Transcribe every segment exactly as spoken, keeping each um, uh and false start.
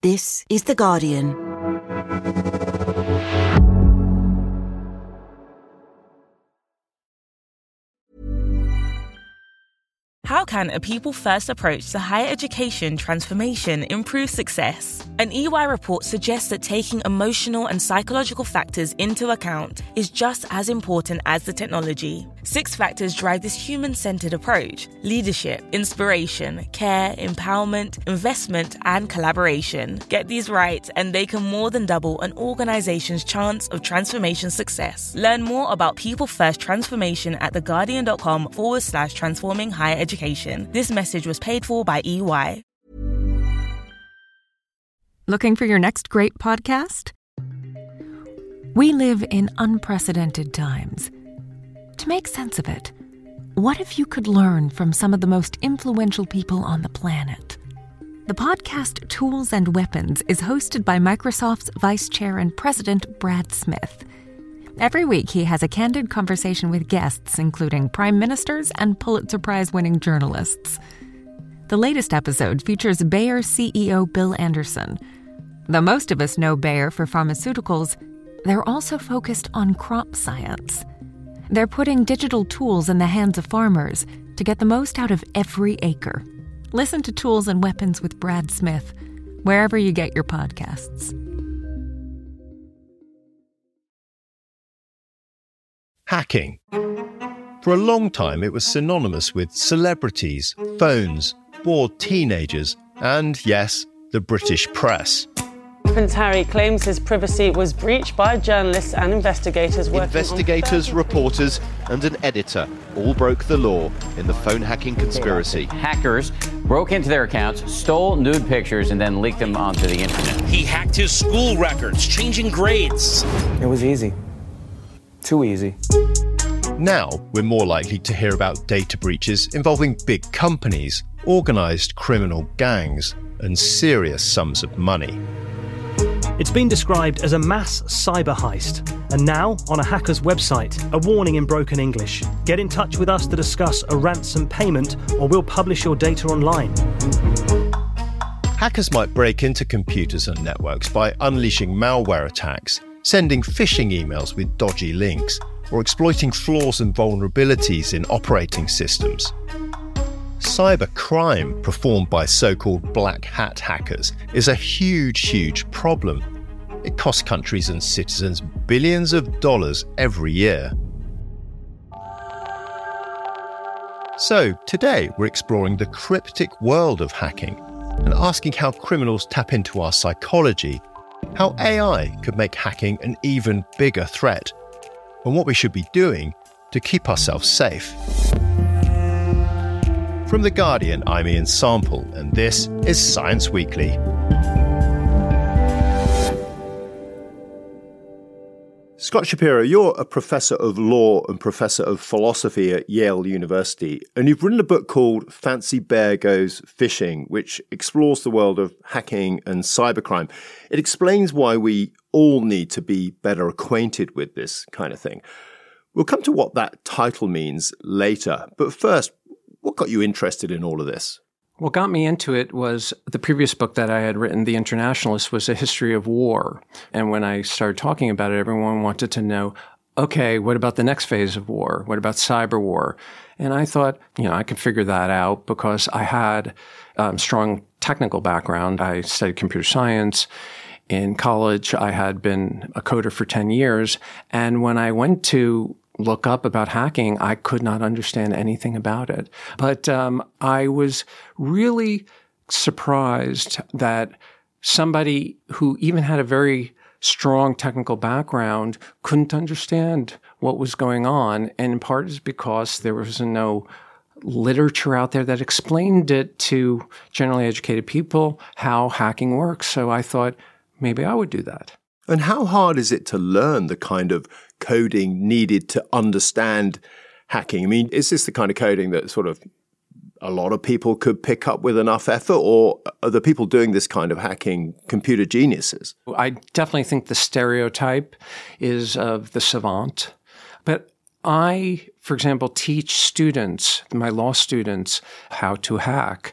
This is The Guardian. How can a people-first approach to higher education transformation improve success? An E Y report suggests that taking emotional and psychological factors into account is just as important as the technology. Six factors drive this human-centered approach: leadership, inspiration, care, empowerment, investment, and collaboration. Get these right, and they can more than double an organization's chance of transformation success. Learn more about people-first transformation at theguardian.com forward slash transforming higher education. This message was paid for by E Y. Looking for your next great podcast? We live in unprecedented times. To make sense of it, what if you could learn from some of the most influential people on the planet? The podcast Tools and Weapons is hosted by Microsoft's Vice Chair and President Brad Smith. Every week, he has a candid conversation with guests, including prime ministers and Pulitzer Prize-winning journalists. The latest episode features Bayer C E O Bill Anderson. Though most of us know Bayer for pharmaceuticals, they're also focused on crop science. They're putting digital tools in the hands of farmers to get the most out of every acre. Listen to Tools and Weapons with Brad Smith, wherever you get your podcasts. Hacking. For a long time, it was synonymous with celebrities, phones, bored teenagers, and, yes, the British press. Prince Harry claims his privacy was breached by journalists and investigators working Investigators, on reporters, and an editor all broke the law in the phone hacking conspiracy. Hackers broke into their accounts, stole nude pictures, and then leaked them onto the internet. He hacked his school records, changing grades. It was easy. Too easy. Now, we're more likely to hear about data breaches involving big companies, organised criminal gangs, and serious sums of money. It's been described as a mass cyber heist. And now, on a hacker's website, a warning in broken English. Get in touch with us to discuss a ransom payment, or we'll publish your data online. Hackers might break into computers and networks by unleashing malware attacks, sending phishing emails with dodgy links, or exploiting flaws and vulnerabilities in operating systems. Cyber crime performed by so-called black hat hackers is a huge, huge problem. It costs countries and citizens billions of dollars every year. So today we're exploring the cryptic world of hacking and asking how criminals tap into our psychology, how A I could make hacking an even bigger threat, and what we should be doing to keep ourselves safe. From The Guardian, I'm Ian Sample, and this is Science Weekly. Scott Shapiro, you're a professor of law and professor of philosophy at Yale University, and you've written a book called Fancy Bear Goes Fishing, which explores the world of hacking and cybercrime. It explains why we all need to be better acquainted with this kind of thing. We'll come to what that title means later, but first, what got you interested in all of this? What got me into it was the previous book that I had written, The Internationalist, was a history of war. And when I started talking about it, everyone wanted to know, okay, what about the next phase of war? What about cyber war? And I thought, you know, I could figure that out because I had um, strong technical background. I studied computer science. In college, I had been a coder for ten years. And when I went to look up about hacking, I could not understand anything about it. But um, I was really surprised that somebody who even had a very strong technical background couldn't understand what was going on. And in part is because there was no literature out there that explained it to generally educated people, how hacking works. So I thought maybe I would do that. And how hard is it to learn the kind of coding needed to understand hacking? I mean, is this the kind of coding that sort of a lot of people could pick up with enough effort, or are the people doing this kind of hacking computer geniuses? I definitely think the stereotype is of the savant. But I, for example, teach students, my law students, how to hack.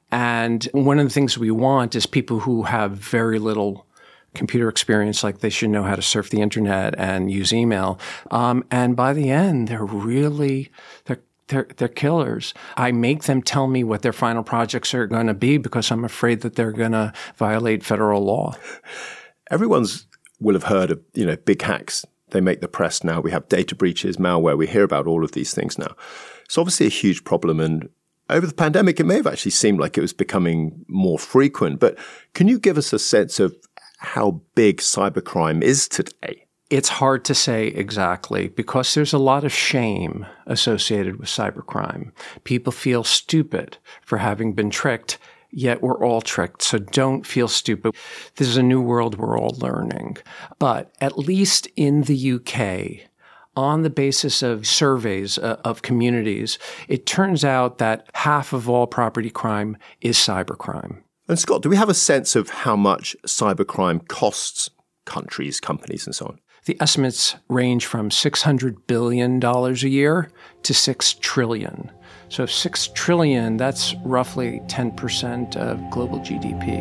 And one of the things we want is people who have very little computer experience, like they should know how to surf the internet and use email. Um, and by the end, they're really, they're, they're, they're killers. I make them tell me what their final projects are going to be because I'm afraid that they're going to violate federal law. Everyone's will have heard of, you know, big hacks. They make the press now. We have data breaches, malware. We hear about all of these things now. It's obviously a huge problem. And over the pandemic, it may have actually seemed like it was becoming more frequent. But can you give us a sense of how big cybercrime is today? It's hard to say exactly because there's a lot of shame associated with cybercrime. People feel stupid for having been tricked, yet we're all tricked. So don't feel stupid. This is a new world we're all learning. But at least in the U K, on the basis of surveys uh, of communities, it turns out that half of all property crime is cybercrime. And Scott, do we have a sense of how much cybercrime costs countries, companies, and so on? The estimates range from six hundred billion dollars a year to six trillion dollars. So if six trillion dollars, that's roughly ten percent of global G D P.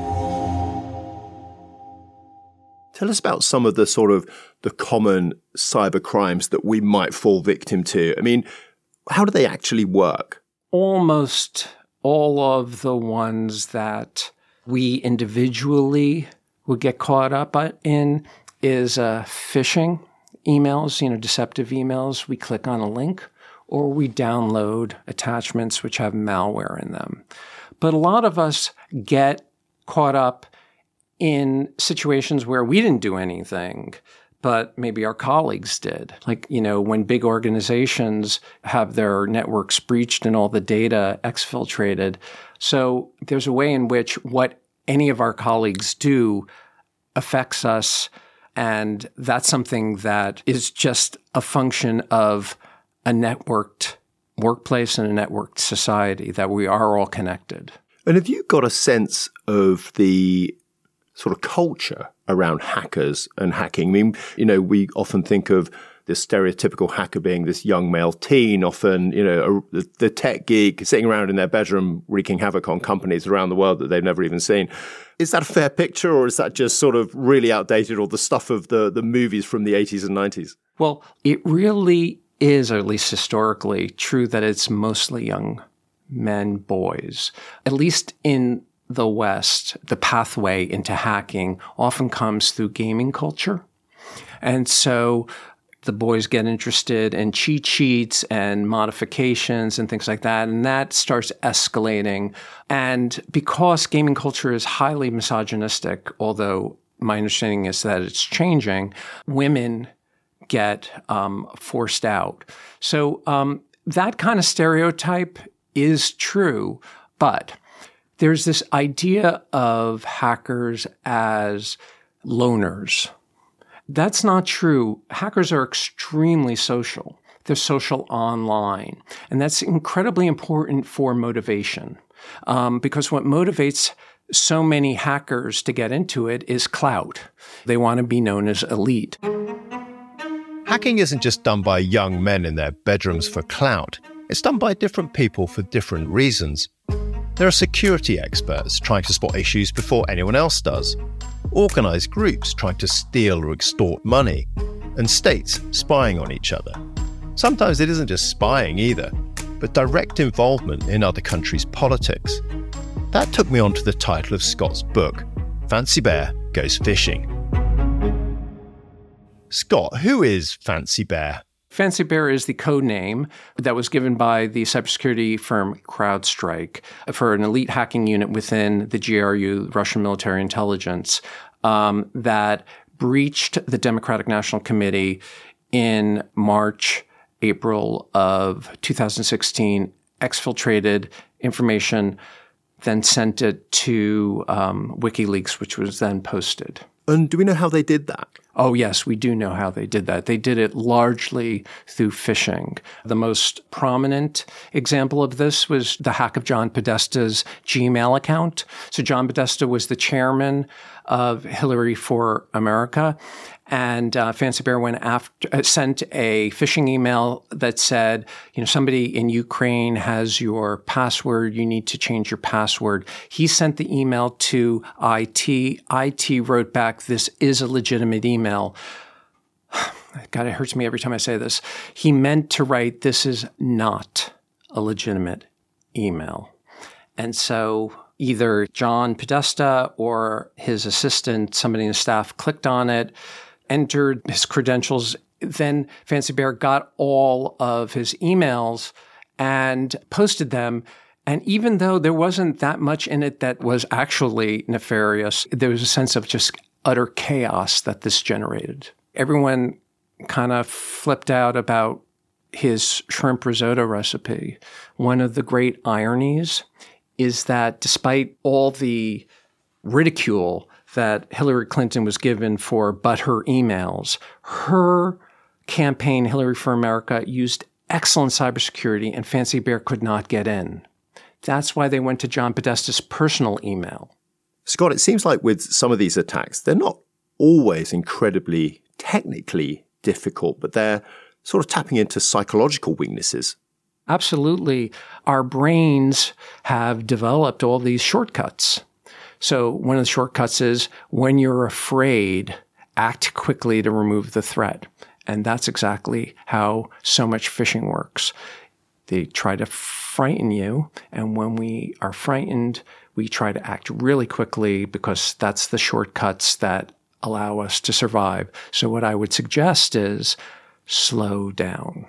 Tell us about some of the sort of the common cyber crimes that we might fall victim to. I mean, how do they actually work? Almost all of the ones that we individually would get caught up in is uh, phishing emails, you know, deceptive emails. We click on a link or we download attachments which have malware in them. But a lot of us get caught up in situations where we didn't do anything, but maybe our colleagues did. Like, you know, when big organizations have their networks breached and all the data exfiltrated. So there's a way in which what any of our colleagues do affects us. And that's something that is just a function of a networked workplace and a networked society, that we are all connected. And have you got a sense of the sort of culture around hackers and hacking? I mean, you know, we often think of this stereotypical hacker being this young male teen, often, you know, a, the tech geek sitting around in their bedroom wreaking havoc on companies around the world that they've never even seen. Is that a fair picture, or is that just sort of really outdated, or the stuff of the, the movies from the eighties and nineties? Well, it really is, or at least historically, true that it's mostly young men, boys. At least in the West, the pathway into hacking often comes through gaming culture. And so the boys get interested in cheat sheets and modifications and things like that, and that starts escalating. And because gaming culture is highly misogynistic, although my understanding is that it's changing, women get um, forced out. So um, that kind of stereotype is true, but there's this idea of hackers as loners. That's not true. Hackers are extremely social. They're social online. And that's incredibly important for motivation. Um, because what motivates so many hackers to get into it is clout. They want to be known as elite. Hacking isn't just done by young men in their bedrooms for clout. It's done by different people for different reasons. There are security experts trying to spot issues before anyone else does, organised groups trying to steal or extort money, and states spying on each other. Sometimes it isn't just spying either, but direct involvement in other countries' politics. That took me on to the title of Scott's book, Fancy Bear Goes Fishing. Scott, who is Fancy Bear? Fancy Bear is the code name that was given by the cybersecurity firm CrowdStrike for an elite hacking unit within the G R U, Russian military intelligence, um, that breached the Democratic National Committee in March, April of two thousand sixteen, exfiltrated information, then sent it to um, WikiLeaks, which was then posted. And do we know how they did that? Oh, yes, we do know how they did that. They did it largely through phishing. The most prominent example of this was the hack of John Podesta's Gmail account. So John Podesta was the chairman of Hillary for America. And uh, Fancy Bear went after, uh, sent a phishing email that said, you know, somebody in Ukraine has your password. You need to change your password. He sent the email to I T. I T wrote back, this is a legitimate email. God, it hurts me every time I say this. He meant to write, this is not a legitimate email. And so either John Podesta or his assistant, somebody in the staff, clicked on it, entered his credentials. Then Fancy Bear got all of his emails and posted them. And even though there wasn't that much in it that was actually nefarious, there was a sense of just utter chaos that this generated. Everyone kind of flipped out about his shrimp risotto recipe. One of the great ironies is that despite all the ridicule that Hillary Clinton was given for but her emails, her campaign, Hillary for America, used excellent cybersecurity, and Fancy Bear could not get in. That's why they went to John Podesta's personal email. Scott, it seems like with some of these attacks, they're not always incredibly technically difficult, but they're sort of tapping into psychological weaknesses. Absolutely. Our brains have developed all these shortcuts. So one of the shortcuts is when you're afraid, act quickly to remove the threat. And that's exactly how so much phishing works. They try to frighten you. And when we are frightened, we try to act really quickly because that's the shortcuts that allow us to survive. So what I would suggest is slow down.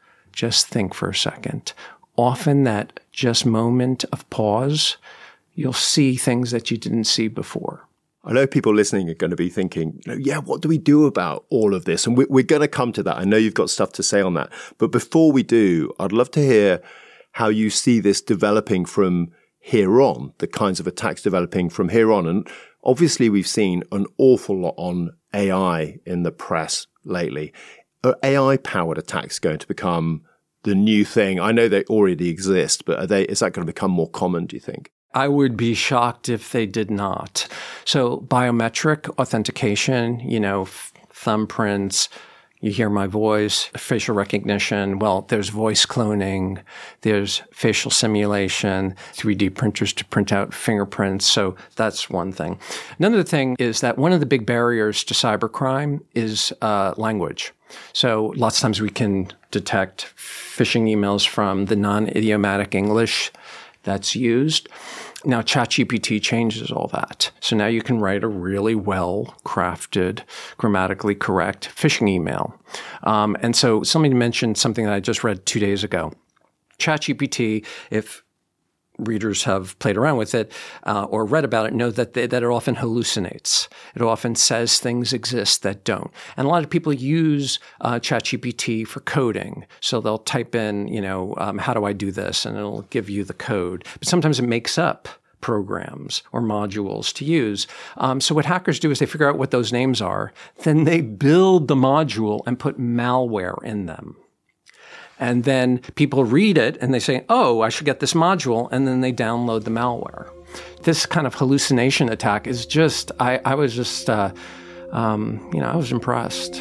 Just think for a second. Often that just moment of pause, you'll see things that you didn't see before. I know people listening are going to be thinking, yeah, what do we do about all of this? And we're going to come to that. I know you've got stuff to say on that. But before we do, I'd love to hear how you see this developing from here on, the kinds of attacks developing from here on. And obviously, we've seen an awful lot on A I in the press lately. Are A I-powered attacks going to become the new thing? I know they already exist, but are they? Is that going to become more common, do you think? I would be shocked if they did not. So biometric authentication, you know, f- thumbprints, you hear my voice, facial recognition. Well, there's voice cloning, there's facial simulation, three D printers to print out fingerprints. So that's one thing. Another thing is that one of the big barriers to cybercrime is uh, language. So lots of times we can detect phishing emails from the non-idiomatic English that's used. Now, ChatGPT changes all that. So now you can write a really well-crafted, grammatically correct phishing email. Um, and so somebody mentioned something that I just read two days ago. ChatGPT, if readers have played around with it uh, or read about it, know that they, that it often hallucinates. It often says things exist that don't. And a lot of people use uh, ChatGPT for coding. So they'll type in, you know, um, how do I do this? And it'll give you the code. But sometimes it makes up programs or modules to use. Um, so what hackers do is they figure out what those names are. Then they build the module and put malware in them. And then people read it and they say, oh, I should get this module. And then they download the malware. This kind of hallucination attack is just, I, I was just, uh, um, you know, I was impressed.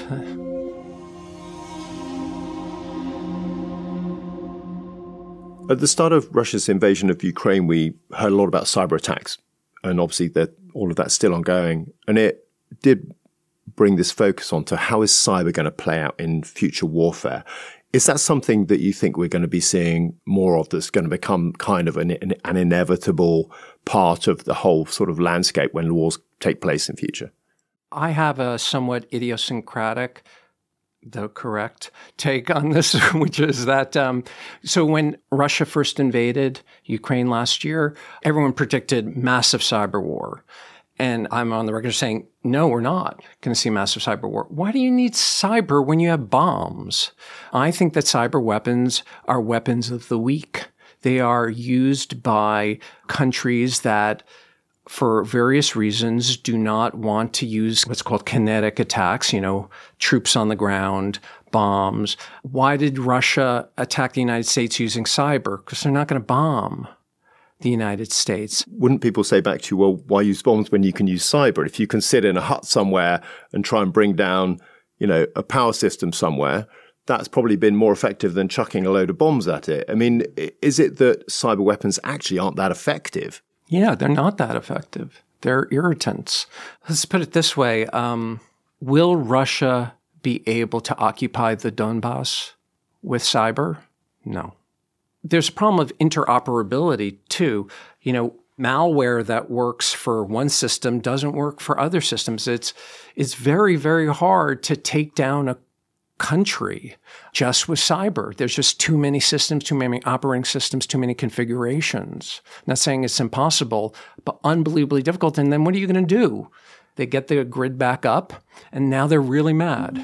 At the start of Russia's invasion of Ukraine, we heard a lot about cyber attacks. And obviously that all of that's still ongoing. And it did bring this focus onto how is cyber going to play out in future warfare. Is that something that you think we're going to be seeing more of that's going to become kind of an, an inevitable part of the whole sort of landscape when wars take place in future? I have a somewhat idiosyncratic, though correct, take on this, which is that, um, so when Russia first invaded Ukraine last year, everyone predicted massive cyber war. And I'm on the record saying, no, we're not going to see massive cyber war. Why do you need cyber when you have bombs? I think that cyber weapons are weapons of the weak. They are used by countries that for various reasons, do not want to use what's called kinetic attacks, you know, troops on the ground, bombs. Why did Russia attack the United States using cyber? Because they're not going to bomb the United States. Wouldn't people say back to you, well, why use bombs when you can use cyber? If you can sit in a hut somewhere and try and bring down, you know, a power system somewhere, that's probably been more effective than chucking a load of bombs at it. I mean, is it that cyber weapons actually aren't that effective? Yeah, they're not that effective. They're irritants. Let's put it this way. Um, will Russia be able to occupy the Donbass with cyber? No. There's a problem of interoperability, too. You know, malware that works for one system doesn't work for other systems. It's, it's very, very hard to take down a country just with cyber. There's just too many systems, too many operating systems, too many configurations. I'm not saying it's impossible, but unbelievably difficult. And then what are you going to do? They get the grid back up, and now they're really mad.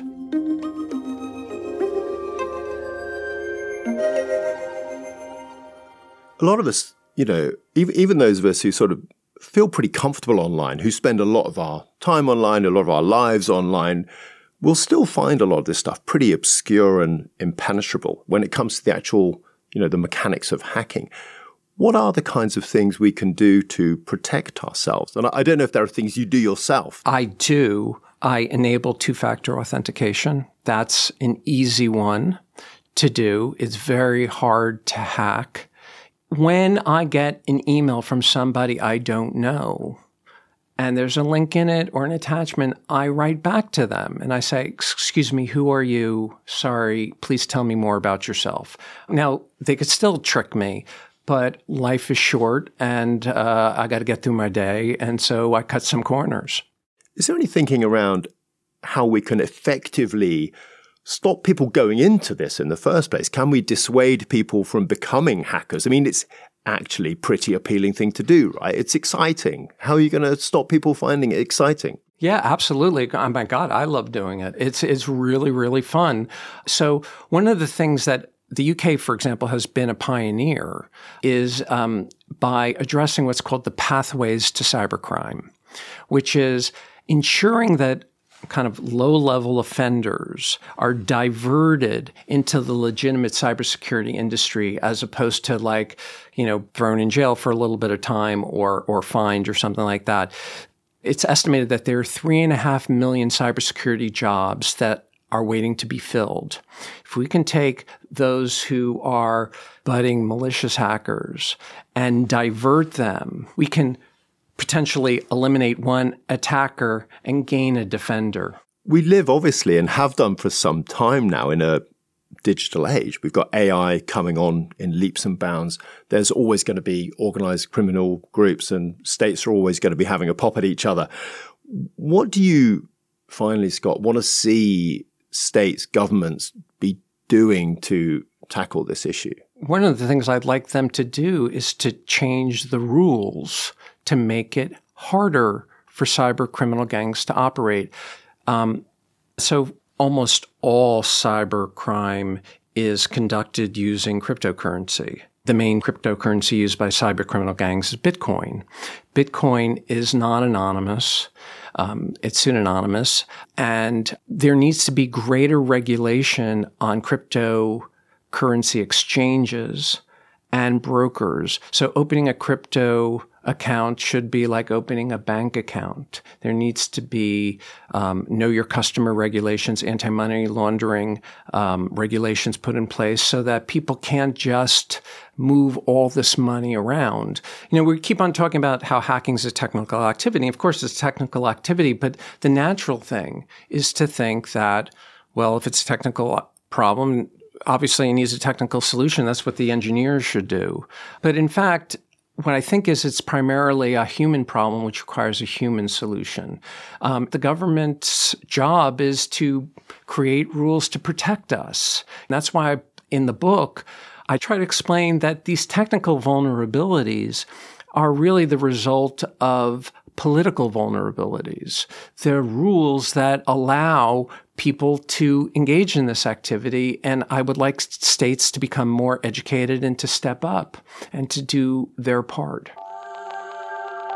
A lot of us, you know, even, even those of us who sort of feel pretty comfortable online, who spend a lot of our time online, a lot of our lives online, we'll still find a lot of this stuff pretty obscure and impenetrable when it comes to the actual, you know, the mechanics of hacking. What are the kinds of things we can do to protect ourselves? And I don't know if there are things you do yourself. I do. I enable two-factor authentication. That's an easy one to do. It's very hard to hack. When I get an email from somebody I don't know, and there's a link in it or an attachment, I write back to them and I say, excuse me, who are you? Sorry, please tell me more about yourself. Now, they could still trick me, but life is short and uh, I got to get through my day. And so I cut some corners. Is there any thinking around how we can effectively stop people going into this in the first place? Can we dissuade people from becoming hackers? I mean, it's actually a pretty appealing thing to do, right? It's exciting. How are you going to stop people finding it exciting? Yeah, absolutely. Oh my God, I love doing it. It's it's really, really fun. So one of the things that the U K, for example, has been a pioneer is um, by addressing what's called the pathways to cybercrime, which is ensuring that kind of low-level offenders are diverted into the legitimate cybersecurity industry as opposed to like, you know, thrown in jail for a little bit of time or or fined or something like that. It's estimated that there are three and a half million cybersecurity jobs that are waiting to be filled. If we can take those who are budding malicious hackers and divert them, we can potentially eliminate one attacker and gain a defender. We live, obviously, and have done for some time now in a digital age. We've got A I coming on in leaps and bounds. There's always going to be organized criminal groups and states are always going to be having a pop at each other. What do you, finally, Scott, want to see states, governments be doing to tackle this issue? One of the things I'd like them to do is to change the rules to make it harder for cyber criminal gangs to operate. Um, so almost all cyber crime is conducted using cryptocurrency. The main cryptocurrency used by cyber criminal gangs is Bitcoin. Bitcoin is not anonymous. Um, it's pseudonymous. And there needs to be greater regulation on cryptocurrency exchanges and brokers. So opening a crypto account should be like opening a bank account. There needs to be um, know your customer regulations, anti-money laundering um, regulations put in place so that people can't just move all this money around. You know, we keep on talking about how hacking is a technical activity. Of course, it's a technical activity, but the natural thing is to think that, well, if it's a technical problem, obviously it needs a technical solution. That's what the engineers should do. But in fact, what I think is it's primarily a human problem which requires a human solution. Um, the government's job is to create rules to protect us. And that's why in the book, I try to explain that these technical vulnerabilities are really the result of political vulnerabilities. They're rules that allow people to engage in this activity, and I would like states to become more educated and to step up and to do their part.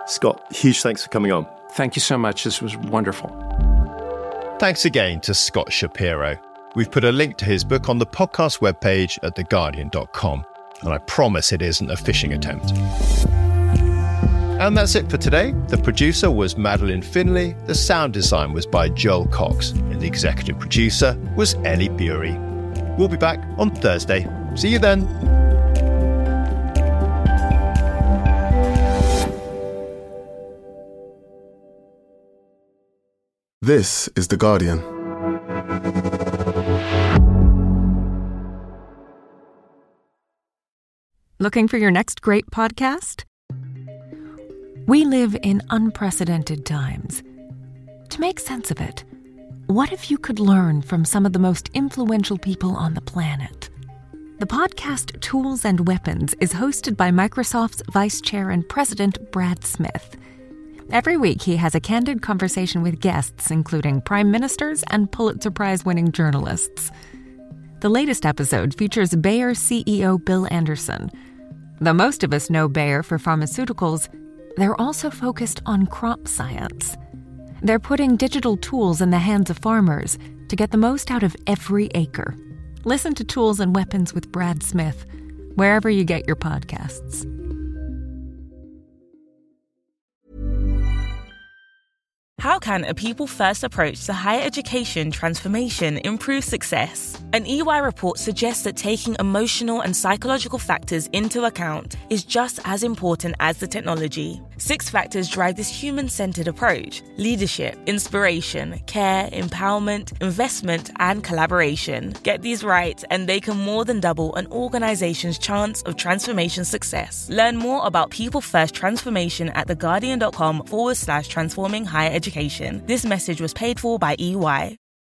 Scott, huge thanks for coming on. Thank you so much. This was wonderful. Thanks again to Scott Shapiro. We've put a link to his book on the podcast webpage at the guardian dot com, and I promise it isn't a phishing attempt. And that's it for today. The producer was Madeline Finley, the sound design was by Joel Cox, and the executive producer was Ellie Bury. We'll be back on Thursday. See you then. This is The Guardian. Looking for your next great podcast? We live in unprecedented times. To make sense of it, what if you could learn from some of the most influential people on the planet? The podcast Tools and Weapons is hosted by Microsoft's Vice Chair and President Brad Smith. Every week, he has a candid conversation with guests, including prime ministers and Pulitzer Prize-winning journalists. The latest episode features Bayer C E O Bill Anderson. Though most of us know Bayer for pharmaceuticals, they're also focused on crop science. They're putting digital tools in the hands of farmers to get the most out of every acre. Listen to Tools and Weapons with Brad Smith, wherever you get your podcasts. How can a people-first approach to higher education transformation improve success? An E Y report suggests that taking emotional and psychological factors into account is just as important as the technology. Six factors drive this human-centered approach: leadership, inspiration, care, empowerment, investment, and collaboration. Get these right, and they can more than double an organization's chance of transformation success. Learn more about people-first transformation at theguardian.com forward slash transforming higher education. This message was paid for by E Y.